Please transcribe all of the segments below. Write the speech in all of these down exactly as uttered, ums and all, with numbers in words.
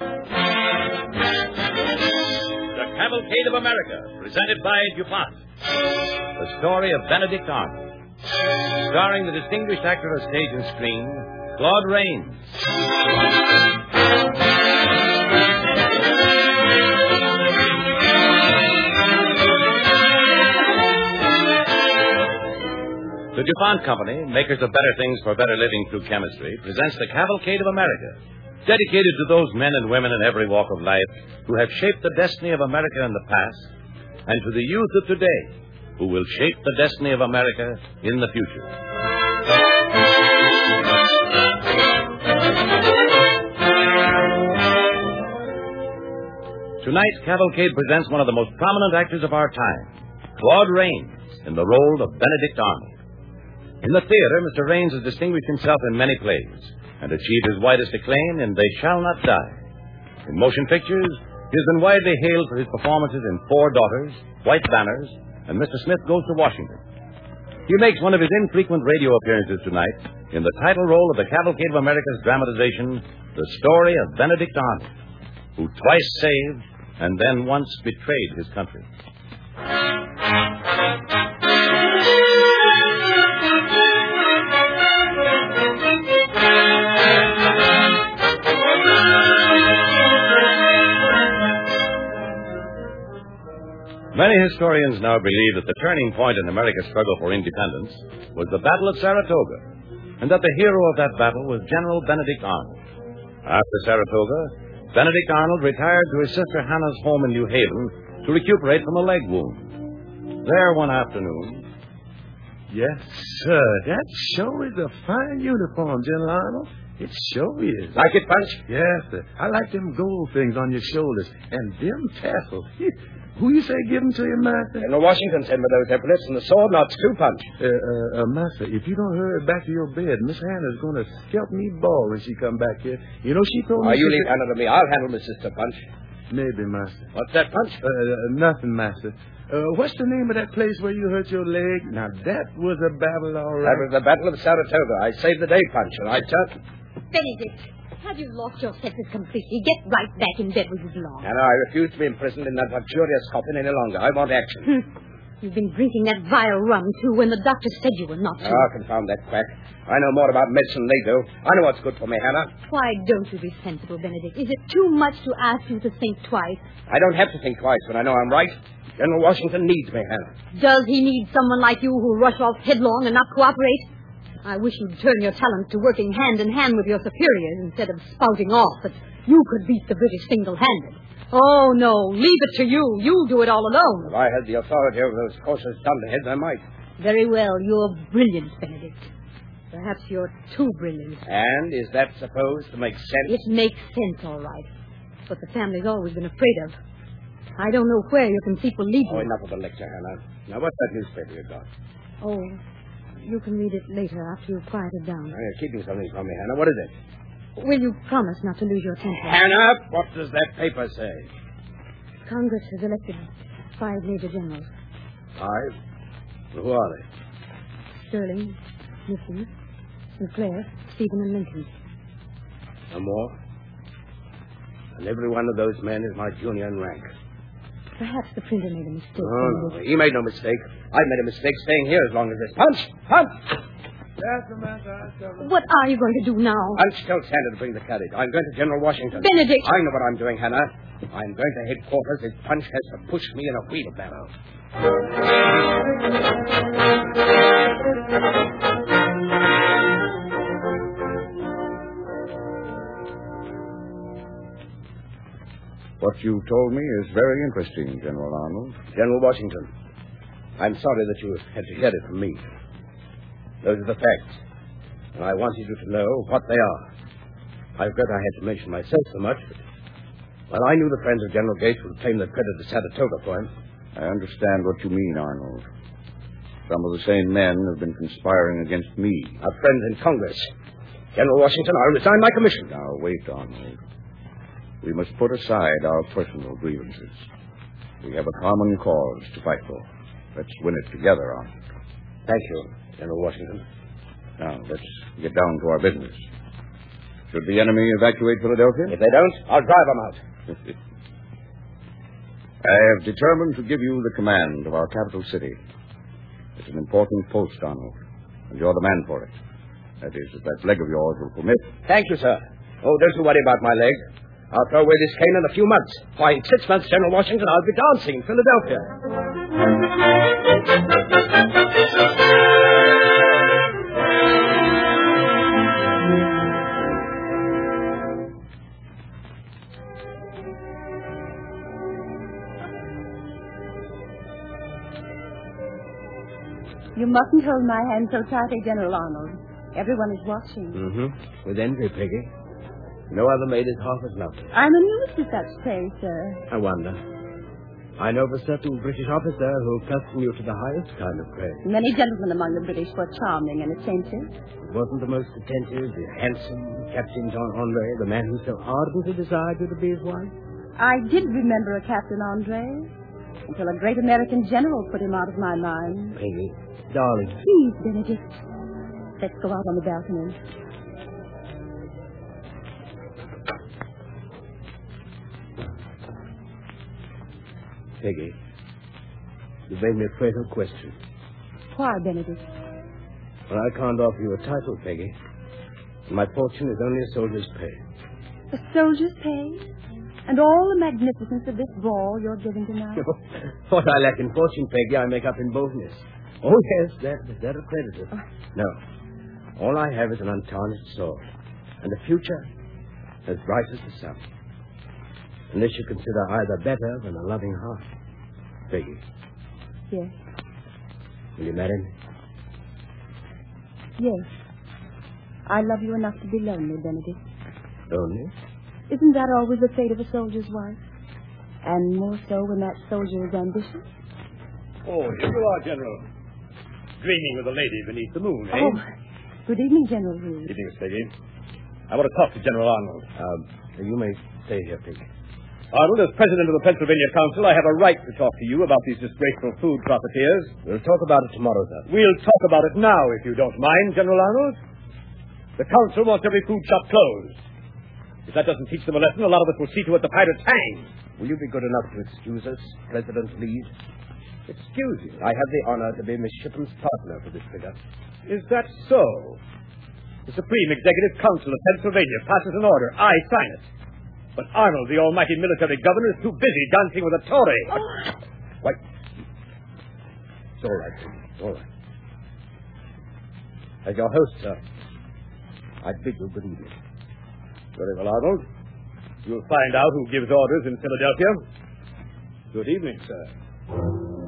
The Cavalcade of America, presented by DuPont. The story of Benedict Arnold. Starring the distinguished actor of stage and screen, Claude Rains. The DuPont Company, makers of better things for better living through chemistry, presents the Cavalcade of America, dedicated to those men and women in every walk of life who have shaped the destiny of America in the past, and to the youth of today who will shape the destiny of America in the future. Tonight, Cavalcade presents one of the most prominent actors of our time, Claude Rains, in the role of Benedict Arnold. In the theater, Mister Rains has distinguished himself in many plays and achieved his widest acclaim in They Shall Not Die. In motion pictures, he has been widely hailed for his performances in Four Daughters, White Banners, and Mister Smith Goes to Washington. He makes one of his infrequent radio appearances tonight in the title role of the Cavalcade of America's dramatization, The Story of Benedict Arnold, who twice saved and then once betrayed his country. Many historians now believe that the turning point in America's struggle for independence was the Battle of Saratoga, and that the hero of that battle was General Benedict Arnold. After Saratoga, Benedict Arnold retired to his sister Hannah's home in New Haven to recuperate from a leg wound. There one afternoon... Yes, sir. That sure is a fine uniform, General Arnold. It sure is. Like it, Punch? Yes, sir. I like them gold things on your shoulders and them tassels. Who you say give them to you, Master? General Washington sent me those epaulets and the sword knots too, Punch. Uh, uh, uh, Master, if you don't hurry back to your bed, Miss Hannah's going to scalp me ball when she come back here. You know, she told me... Oh, you she leave could... Hannah to me. I'll handle my sister, Punch. Maybe, Master. What's that, Punch? Uh, uh, nothing, Master. Uh, what's the name of that place where you hurt your leg? Now, that was a battle, all right. That was the Battle of Saratoga. I saved the day, Punch, and I took... Benedict, have you lost your senses completely? Get right back in bed where you belong. Hannah, I refuse to be imprisoned in that luxurious coffin any longer. I want action. You've been drinking that vile rum, too, when the doctor said you were not to. Oh, confound that quack. I know more about medicine than they do. I know what's good for me, Hannah. Why don't you be sensible, Benedict? Is it too much to ask you to think twice? I don't have to think twice when I know I'm right. General Washington needs me, Hannah. Does he need someone like you who rush off headlong and not cooperate? I wish you'd turn your talents to working hand in hand with your superiors instead of spouting off that you could beat the British single-handed. Oh, no, leave it to you. You'll do it all alone. If I had the authority over those cautious dunderheads, I might. Very well, you're brilliant, Benedict. Perhaps you're too brilliant. And is that supposed to make sense? It makes sense, all right. But the family's always been afraid of. I don't know where your conceit will lead you. Oh, enough of the lecture, Hannah. Now, what's that newspaper you got? Oh, you can read it later after you've quieted down. Now, you're keeping something from me, Hannah. What is it? Will you promise not to lose your temper? Hannah, what does that paper say? Congress has elected five major generals. Five? Who are they? Sterling, Nixon, Sinclair, Stephen, and Lincoln. No more? And every one of those men is my junior in rank. Perhaps the printer made a mistake. Oh, no. He made no mistake. I made a mistake staying here as long as this. Punch! Punch! That's the matter. What are you going to do now? Punch tells Santa to bring the carriage. I'm going to General Washington. Benedict! I know what I'm doing, Hannah. I'm going to headquarters if Punch has to push me in a wheelbarrow. What you told me is very interesting, General Arnold. General Washington, I'm sorry that you had to hear it from me. Those are the facts, and I wanted you to know what they are. I regret I had to mention myself so much, but, well, I knew the friends of General Gates would claim the credit of Saratoga for him. I understand what you mean, Arnold. Some of the same men have been conspiring against me. Our friends in Congress. General Washington, I'll resign my commission. Now, wait, Arnold. We must put aside our personal grievances. We have a common cause to fight for. Let's win it together, Arnold. Thank you, General Washington. Now, let's get down to our business. Should the enemy evacuate Philadelphia? If they don't, I'll drive them out. I have determined to give you the command of our capital city. It's an important post, Arnold, and you're the man for it. That is, if that leg of yours will permit. Thank you, sir. Oh, don't you worry about my leg. I'll throw away this cane in a few months. Why, in six months, General Washington, I'll be dancing in Philadelphia. You mustn't hold my hand so tightly, General Arnold. Everyone is watching. Mm-hmm. With envy, Peggy. No other maid is half as lovely. I'm amused at such pay, sir. I wonder. I know of a certain British officer who accustomed you to the highest kind of praise. Many gentlemen among the British were charming and attentive. It wasn't the most attentive, the handsome Captain John Andre, the man who so ardently desired you to be his wife? I did remember a Captain Andre, until a great American general put him out of my mind. Peggy, darling. Please, Benedict. Let's go out on the balcony. Peggy, you made me a fatal question. Why, Benedict? Well, I can't offer you a title, Peggy. My fortune is only a soldier's pay. A soldier's pay? And all the magnificence of this ball you're giving tonight? What I lack in fortune, Peggy, I make up in boldness. Oh, yes, that, that accredited. Oh. No. All I have is an untarnished soul. And a future as bright as the sun. Unless you consider either better than a loving heart. Peggy, Yes. will you marry me? Yes. I love you enough to be lonely, Benedict. Only? Isn't that always the fate of a soldier's wife? And more so when that soldier is ambitious? Oh, here you are, General. Dreaming of the lady beneath the moon, eh? Oh, good evening, General Reed. Evening, Peggy. I want to talk to General Arnold. Um, you may stay here, Peggy. Arnold, as president of the Pennsylvania Council, I have a right to talk to you about these disgraceful food profiteers. We'll talk about it tomorrow, sir. We'll talk about it now, if you don't mind, General Arnold. The council wants every food shop closed. If that doesn't teach them a lesson, a lot of us will see to it the pirates hang. Will you be good enough to excuse us, President Leeds? Excuse you. I have the honor to be Miss Shipham's partner for this figure. Is that so? The Supreme Executive Council of Pennsylvania passes an order. I sign it. But Arnold, the almighty military governor, is too busy dancing with a Tory. Oh. Wait. It's all right, Peggy. It's all right. As your host, sir, I bid you good evening. Very well, Arnold. You'll find out who gives orders in Philadelphia. Good evening, sir.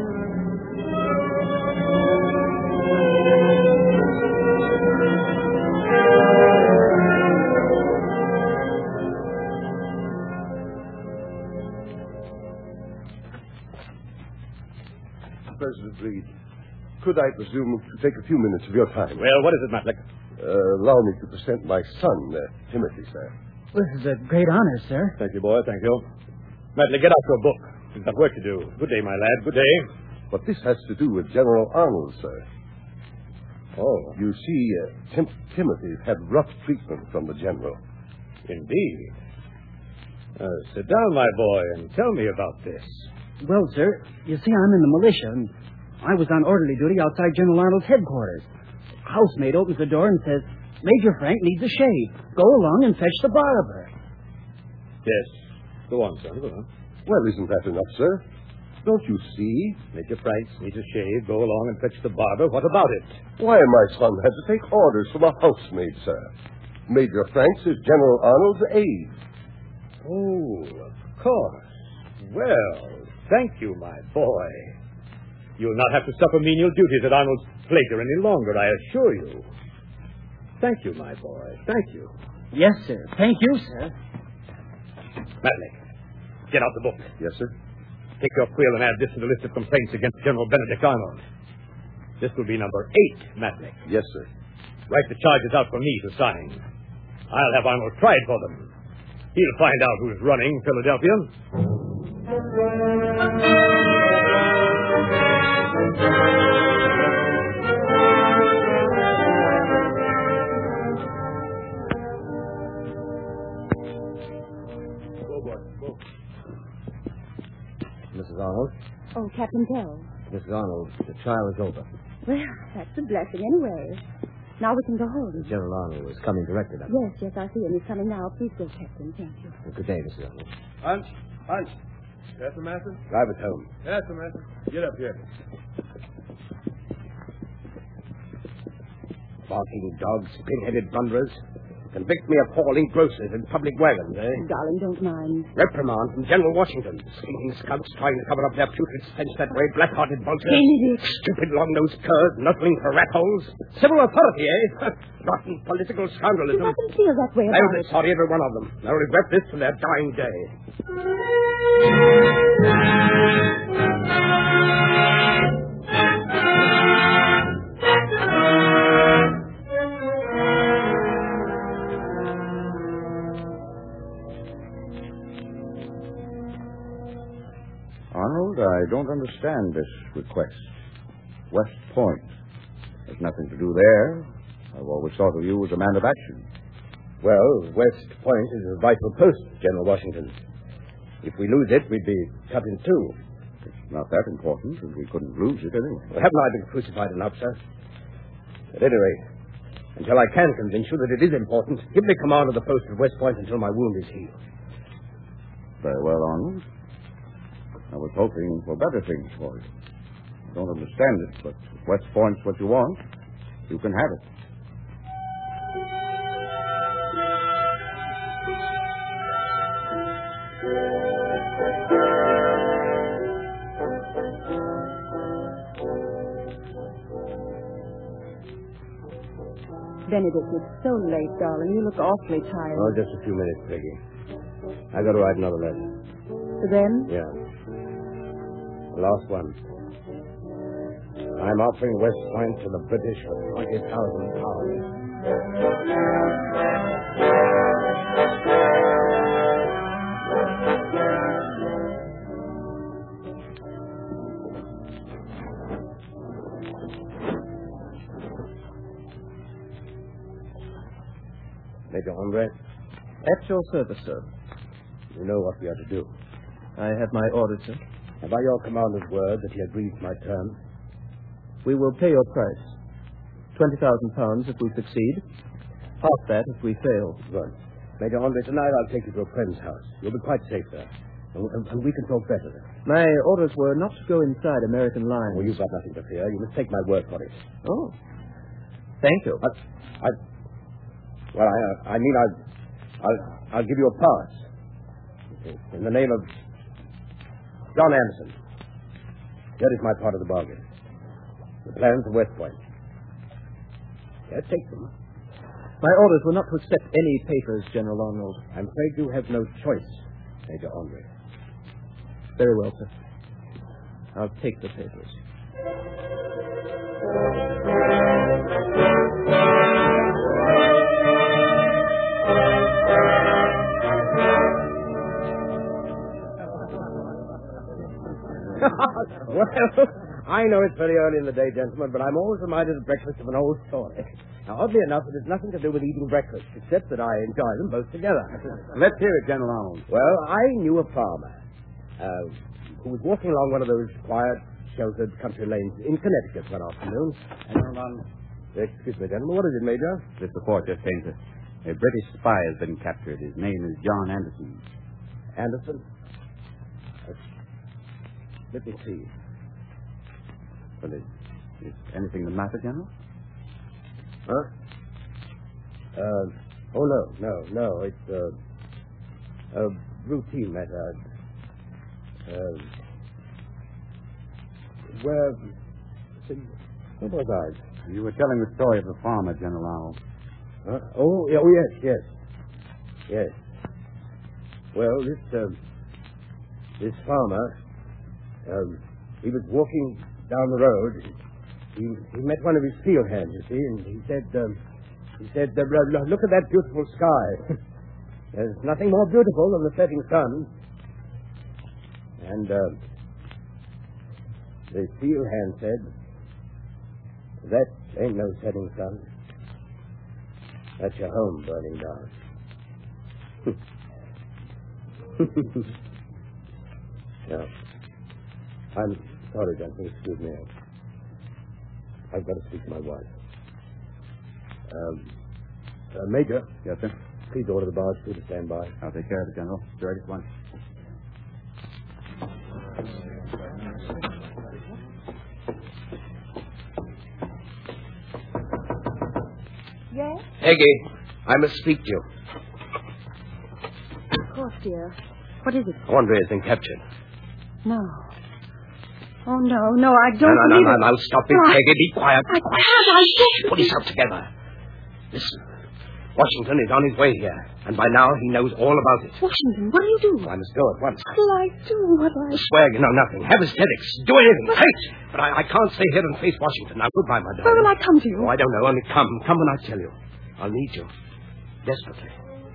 President Reed, could I presume to take a few minutes of your time? Well, what is it, Matlick? Uh, allow me to present my son, uh, Timothy, sir. This is a great honor, sir. Thank you, boy. Thank you. Matlick, get out your book. You've got work to do. Good day, my lad. Good day. But this has to do with General Arnold, sir. Oh, You see, uh, Tim- Timothy's had rough treatment from the general. indeed. Uh, sit down, my boy, and tell me about this. Well, sir, you see, I'm in the militia, and I was on orderly duty outside General Arnold's headquarters. Housemaid opens the door and says, Major Frank needs a shave. Go along and fetch the barber. Yes. Go on, son. Go on. Well, isn't that enough, sir? Don't you see? Major Frank needs a shave. Go along and fetch the barber. What about it? Why, my son had to take orders from a housemaid, sir. Major Franks is General Arnold's aide. Oh, of course. Well, thank you, my boy. You'll not have to suffer menial duties at Arnold's pleasure any longer, I assure you. Thank you, my boy. Thank you. Yes, sir. Thank you, sir. Matlick, get out the book. Yes, sir? Take your quill and add this to the list of complaints against General Benedict Arnold. This will be number eight, Matlick. Yes, sir. Write the charges out for me to sign. I'll have Arnold tried for them. He'll find out who's running Philadelphia. boys. Go. Missus Arnold? Oh, Captain Tell. Missus Arnold, the trial is over. Well, that's a blessing anyway. Now we can go home. General Arnold is coming directly up. Yes, yes, I see him. He's coming now. Please go, Captain. Thank you. Good day, Missus Arnold. Punch. Punch. Yes, sir, Master? Drive us home. Yes, sir, Master. Get up here. Barking dogs, pin-headed blunderers. Convict me of hauling groceries in public wagons, eh? Darling, don't mind. Reprimand from General Washington. Slinking skunks trying to cover up their putrid stench that way. Black-hearted vultures. Benedict. Stupid long-nosed curs nuzzling for rat holes. Civil authority, eh? Rotten political He scoundrelism. doesn't feel that way They'll about be it. sorry, every one of them. They'll regret this to their dying day. Arnold, I don't understand this request. West Point. There's nothing to do there. I've always thought of you as a man of action. Well, West Point is a vital post, General Washington. If we lose it, we'd be cut in two. It's not that important, and we couldn't lose it anyway. Well, haven't I been crucified enough, sir? At any rate, until I can convince you that it is important, give me command of the post at West Point until my wound is healed. Very well, Arnold. I was hoping for better things for you. I don't understand it, but if West Point's what you want, you can have it. Benedict, it's so late, darling. You look awfully tired. Oh, just a few minutes, Peggy. I got to write another letter. To them? Yeah. The last one. I'm offering West Point to the British for twenty thousand pounds. Major Hombre, At your service, sir. you know what we are to do. I have my orders, sir. And by your commander's word that he agrees to my terms, We will pay your price. Twenty thousand pounds if we succeed. Half that if we fail. good. Major Hombre, tonight I'll take you to a friend's house. You'll be quite safe there. And, and, and we can talk better there. My orders were not to go inside American lines. Well, you've got nothing to fear. You must take my word for it. Oh. Thank you. I, I, well, I, I mean, I, I'll, I'll give you a pass. In the name of John Anderson. That is my part of the bargain. The plans of West Point. Yes, take them. My orders were not to accept any papers, General Arnold. I'm afraid you have no choice, Major Andre. Very well, sir. I'll take the papers. Well, I know it's very early in the day, gentlemen, but I'm always reminded at breakfast of an old story. Now, oddly enough, it has nothing to do with eating breakfast, except that I enjoy them both together. Let's hear it, General Arnold. Well, I knew a farmer uh, who was walking along one of those quiet, sheltered country lanes in Connecticut one afternoon. General Arnold, Excuse me, gentlemen. What is it, Major? this report just came to. A British spy has been captured. His name is John Anderson. Anderson? Uh, let me see. Well, is, is anything the matter, General? Huh? Uh, oh, no, no, no. It's uh, a routine matter. Uh, where... Where was I? You were telling the story of the farmer, General Arnold. Huh? Oh, yeah, oh, yes, yes. Yes. Well, this, um, this farmer, um, he was walking down the road. He, he met one of his field hands, you see, and he said, um, he said, uh, look at that beautiful sky. There's nothing more beautiful than the setting sun. And, uh, the field hand said, that ain't no setting sun. That's your home burning down. Yeah. I'm sorry, Johnson. Excuse me. I've got to speak to my wife. Um, uh, Major. Yes, sir. Please order the barge crew to stand by. I'll take care of it, General. Ready at once. Yes? Peggy, I must speak to you. Of course, dear. What is it? Andre has been captured. No. Oh, no, no, I don't No, no, believe no, it. no, no. Stop it, No, I- Peggy. Be quiet. I can't. I won't. Put yourself together. Listen. Washington is on his way here, and by now he knows all about it. Washington, what do you do? I must go at once. What'll I do? What'll I... Swear you know nothing. Have hysterics. Do anything. Fight. But I, I can't stay here and face Washington. Now, goodbye, my darling. Where will I come to you? Oh, I don't know. Only come. Come when I tell you. I'll need you. Desperately.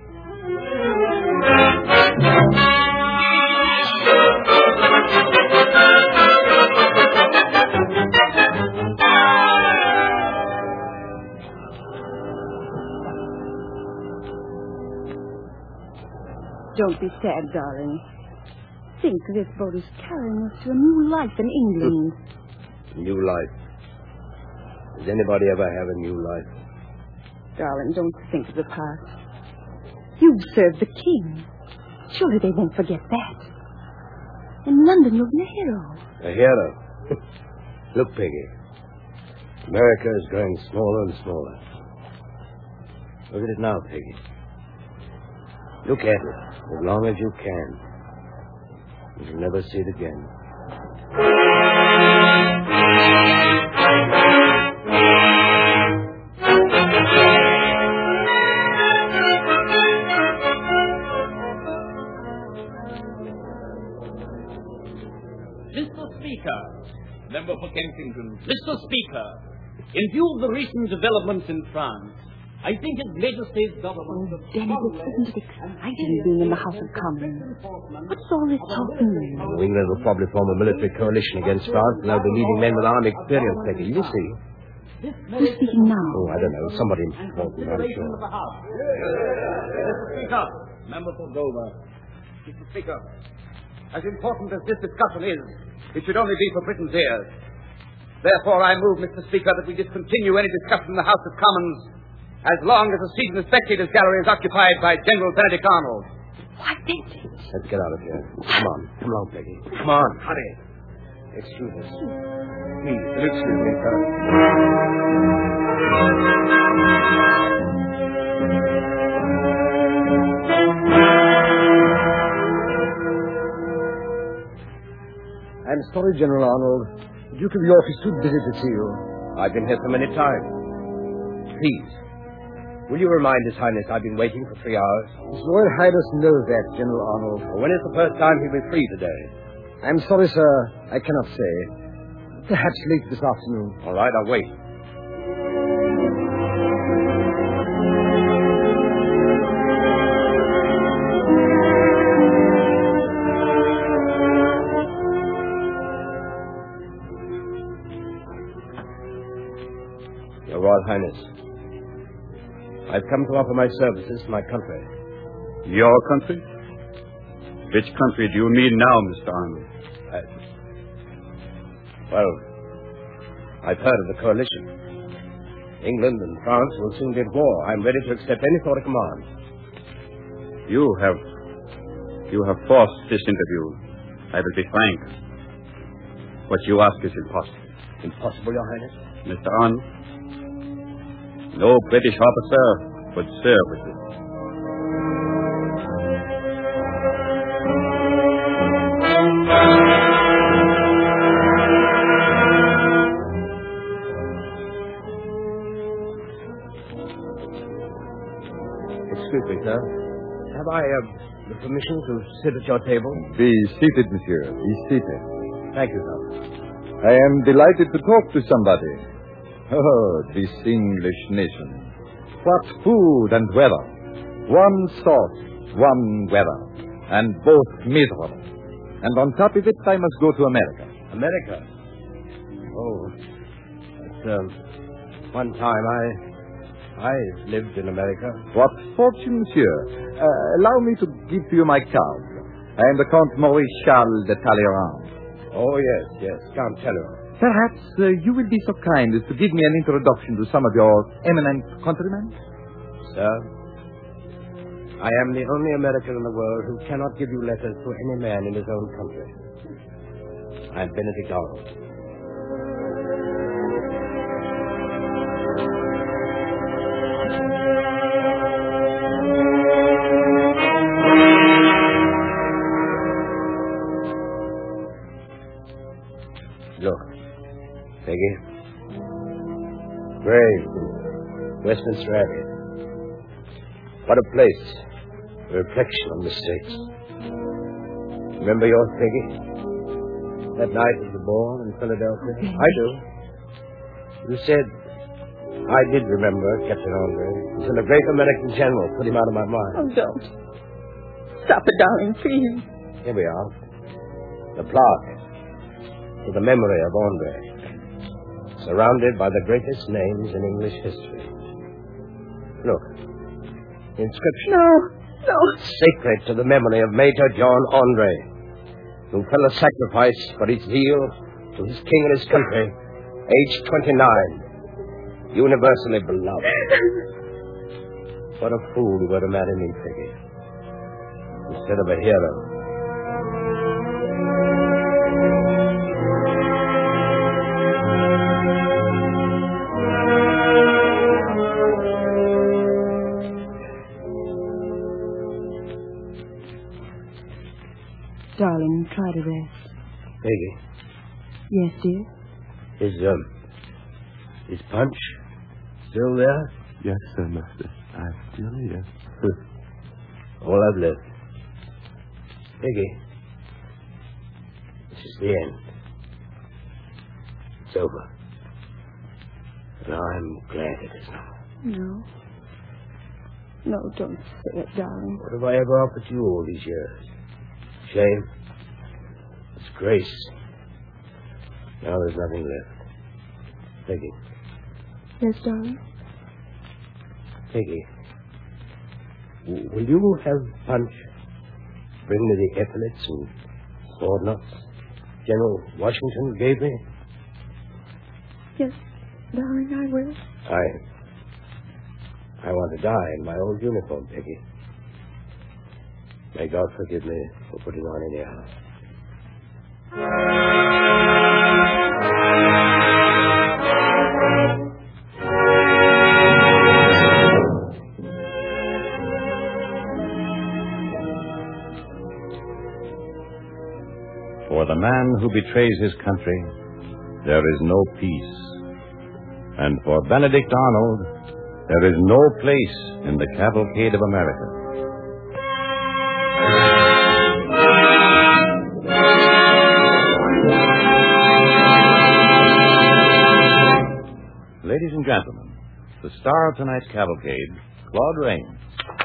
Don't be sad, darling. Think this boat is carrying us to a new life in England. New life. Does anybody ever have a new life? Darling, don't think of the past. You've served the king. Surely they won't forget that. In London, you'll be a hero. A hero? Look, Peggy. America is growing smaller and smaller. Look at it now, Peggy. Look at it as long as you can. You'll never see it again. Mister Speaker, Member for Kensington. Mister Speaker, in view of the recent developments in France, I think His Majesty's government... Oh, Benedict, isn't it exciting being in the House of Commons? What's all this talk mean? Well, England will probably form a military coalition against France, and they'll be needing men with army experience, Peggy. You see. Who's speaking now? Oh, I don't know. Somebody important, I'm sure. Mister Speaker, Member for Dover. Mister Speaker, as important as this discussion is, it should only be for Britain's ears. Therefore, I move, Mister Speaker, that we discontinue any discussion in the House of Commons as long as the seat in the Spectators' Gallery is occupied by General Benedict Arnold. Why, Benedict? Let's get out of here. Come on. Come along, Peggy. Come on. Hurry. Excuse us. Please, excuse me, sir. I'm sorry, General Arnold. The Duke of York is too busy to see you. I've been here so many times. Please, will you remind His Highness I've been waiting for three hours? His Royal Highness knows that, General Arnold. Well, when is the first time he'll be free today? I'm sorry, sir. I cannot say. Perhaps late this afternoon. All right, I'll wait. Your Royal Highness, I've come to offer my services to my country. Your country? Which country do you mean now, Mister Arnold? I... Well, I've heard of the coalition. England and France will soon be at war. I'm ready to accept any sort of command. You have... You have forced this interview. I will be frank. What you ask is impossible. Impossible, Your Highness? Mister Arnold, no British officer would serve with you. Excuse me, sir. Have I uh, the permission to sit at your table? Be seated, monsieur. Be seated. Thank you, sir. I am delighted to talk to somebody. Oh, this English nation. What food and weather. One sauce, one weather. And both miserable. And on top of it, I must go to America. America? Oh, but, um, one time I... I lived in America. What fortune, monsieur. Uh, allow me to give to you my card. I am the Count Maurice Charles de Talleyrand. Oh, yes, yes, Count Talleyrand. Perhaps uh, you will be so kind as to give me an introduction to some of your eminent countrymen? Sir, I am the only American in the world who cannot give you letters to any man in his own country. I am Benedict Arnold. Look, Peggy. Grave, Westminster Abbey. What a place. A reflection on mistakes. Remember yours, Peggy? That night of the ball in Philadelphia? Okay. I do. You said, I did remember Captain Andre until a great American general put him out of my mind. Oh, don't. Stop it, darling, please. Here we are. The plaque to the memory of Andre, surrounded by the greatest names in English history. Look. The inscription. No, no. Sacred to the memory of Major John Andre, who fell a sacrifice for his zeal to his king and his country, aged twenty-nine, universally beloved. What a fool you were to marry me, Peggy, instead of a hero. Darling, try to rest. Peggy, Yes, dear? is, um, is Punch still there? Yes, sir, master. I still here. All I've left. Peggy, this is the end. It's over. And I'm glad it is now. No. No, don't say it, darling. What have I ever offered you all these years? Shame. Disgrace. Now there's nothing left. Peggy. Yes, darling? Peggy. w- Will you have Punch bring me the epaulets and sword knots General Washington gave me? Yes, darling, I will. I... I want to die in my old uniform, Peggy. May God forgive me for putting on any armor. For the man who betrays his country, there is no peace. And for Benedict Arnold, there is no place in the cavalcade of America. Ladies and gentlemen, the star of tonight's cavalcade, Claude Rains.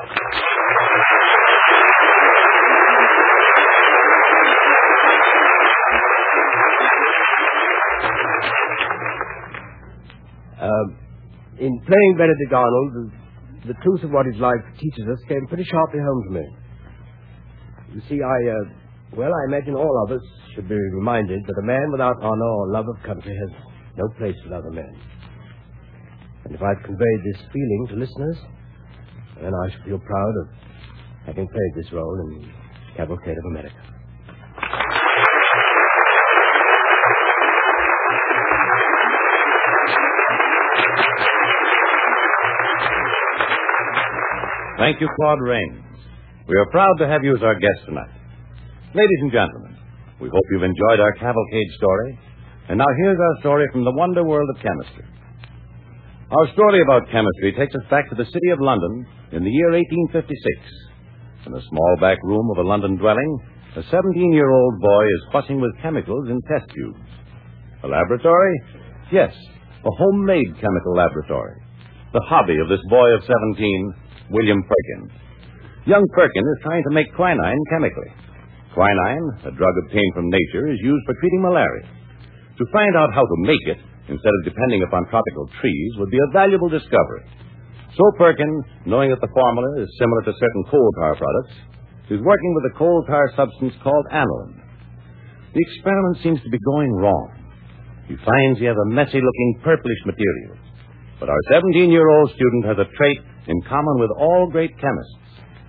Um, in playing Benedict Arnold, the, the truth of what his life teaches us came pretty sharply home to me. You see, I, uh, well, I imagine all of us should be reminded that a man without honor or love of country has no place with other men. And if I've conveyed this feeling to listeners, then I should feel proud of having played this role in Cavalcade of America. Thank you, Claude Rains. We are proud to have you as our guest tonight. Ladies and gentlemen, we hope you've enjoyed our cavalcade story. And now here's our story from the wonder world of chemistry. Our story about chemistry takes us back to the city of London in the year eighteen fifty-six. In a small back room of a London dwelling, a seventeen-year-old boy is fussing with chemicals in test tubes. A laboratory? Yes, a homemade chemical laboratory. The hobby of this boy of seventeen, William Perkin. Young Perkin is trying to make quinine chemically. Quinine, a drug obtained from nature, is used for treating malaria. To find out how to make it, instead of depending upon tropical trees, would be a valuable discovery. So Perkin, knowing that the formula is similar to certain coal tar products, is working with a coal tar substance called aniline. The experiment seems to be going wrong. He finds he has a messy-looking purplish material. But our seventeen-year-old student has a trait in common with all great chemists: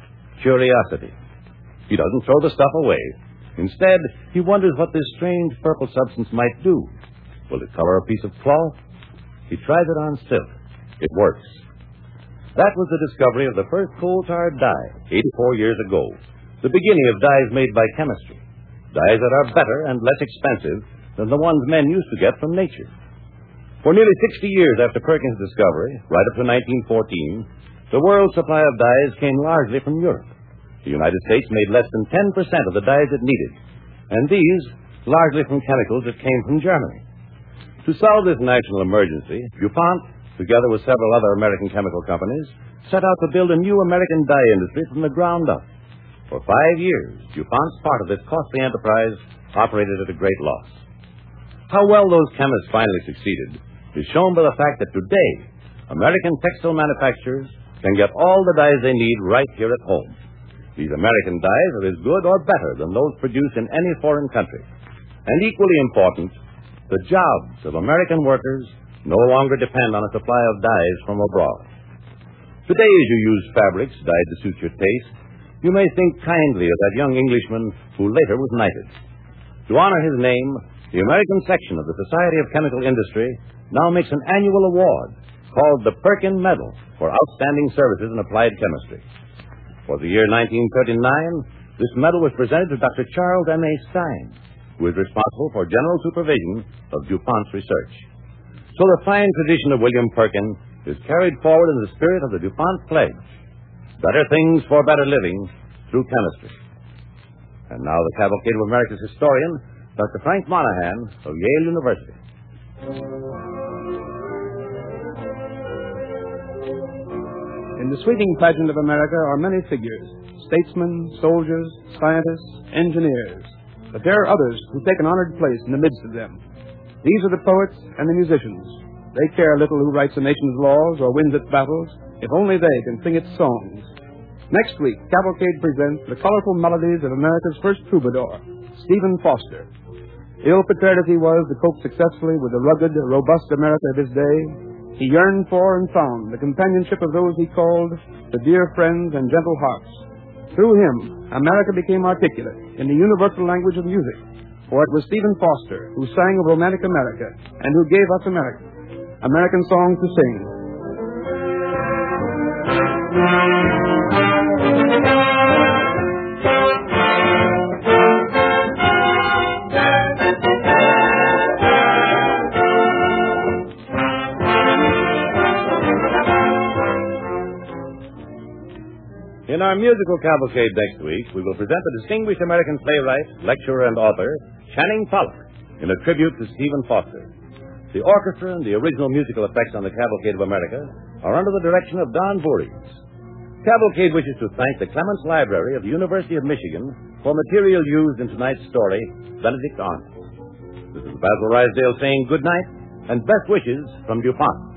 curiosity. He doesn't throw the stuff away. Instead, he wonders what this strange purple substance might do. Will it color a piece of cloth? He tries it on silk. It works. That was the discovery of the first coal tar dye, eighty-four years ago. The beginning of dyes made by chemistry. Dyes that are better and less expensive than the ones men used to get from nature. For nearly sixty years after Perkins' discovery, right up to nineteen fourteen, the world's supply of dyes came largely from Europe. The United States made less than ten percent of the dyes it needed, and these largely from chemicals that came from Germany. To solve this national emergency, DuPont, together with several other American chemical companies, set out to build a new American dye industry from the ground up. For five years, DuPont's part of this costly enterprise operated at a great loss. How well those chemists finally succeeded is shown by the fact that today, American textile manufacturers can get all the dyes they need right here at home. These American dyes are as good or better than those produced in any foreign country. And equally important, the jobs of American workers no longer depend on a supply of dyes from abroad. Today, as you use fabrics dyed to suit your taste, you may think kindly of that young Englishman who later was knighted. To honor his name, the American section of the Society of Chemical Industry now makes an annual award called the Perkin Medal for outstanding services in applied chemistry. For the year nineteen thirty-nine, this medal was presented to Doctor Charles M A Stein, who is responsible for general supervision of DuPont's research. So the fine tradition of William Perkin is carried forward in the spirit of the DuPont pledge: better things for better living through chemistry. And now the cavalcade of America's historian, Doctor Frank Monahan of Yale University. In the sweeping pageant of America are many figures: statesmen, soldiers, scientists, engineers. But there are others who take an honored place in the midst of them. These are the poets and the musicians. They care little who writes a nation's laws or wins its battles, if only they can sing its songs. Next week, Cavalcade presents the colorful melodies of America's first troubadour, Stephen Foster. Ill-prepared as he was to cope successfully with the rugged, robust America of his day, he yearned for and found the companionship of those he called the dear friends and gentle hearts. Through him, America became articulate in the universal language of music, for it was Stephen Foster who sang of romantic America and who gave us America, American songs to sing. In our musical cavalcade next week, we will present the distinguished American playwright, lecturer, and author, Channing Pollock, in a tribute to Stephen Foster. The orchestra and the original musical effects on the Cavalcade of America are under the direction of Don Voorhees. Cavalcade wishes to thank the Clements Library of the University of Michigan for material used in tonight's story, Benedict Arnold. This is Basil Rysdale saying good night and best wishes from DuPont.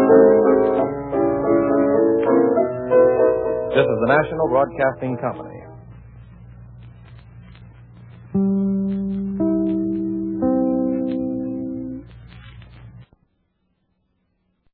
This is the National Broadcasting Company.